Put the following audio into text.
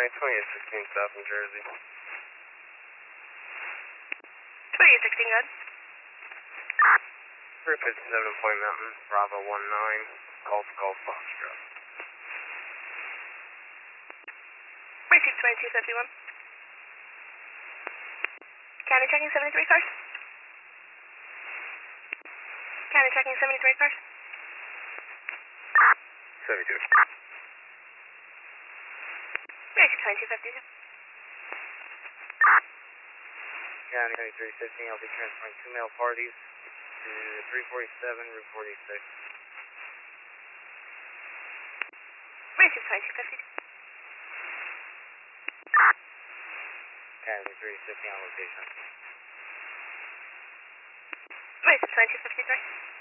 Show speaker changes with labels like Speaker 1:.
Speaker 1: County 2816 South New Jersey.
Speaker 2: 2816, good.
Speaker 1: 357 Point Mountain, Bravo 19, Golf Foxtrot.
Speaker 2: Receive 2251. County checking 73 cars. County checking 73 cars.
Speaker 1: 72.
Speaker 2: Receive 2252.
Speaker 1: County 2315, I'll be transferring 2 male parties to 347 Route 46.
Speaker 2: Receive 2252.
Speaker 1: County 315 on location.
Speaker 2: Receive 2253.